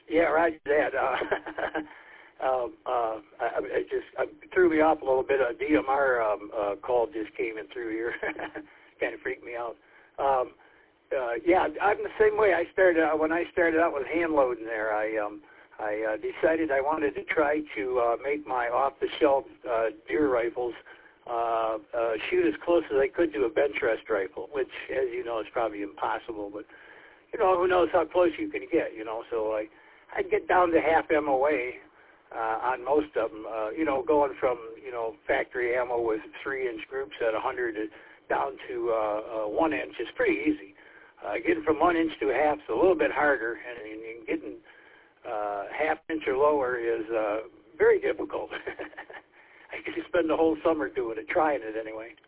Yeah, roger that. It threw me off a little bit. A DMR call just came in through here. Kind of freaked me out. Yeah, I'm the same way. When I started out with hand loading there. I decided I wanted to try to make my off-the-shelf deer rifles shoot as close as I could to a bench rest rifle, which, as you know, is probably impossible. But who knows how close you can get? So I'd get down to half MOA on most of them. Going from factory ammo with 3-inch groups at 100 down to 1 inch is pretty easy. Getting from 1 inch to a half is a little bit harder, and getting half inch or lower is very difficult. I could spend the whole summer doing it, trying it anyway.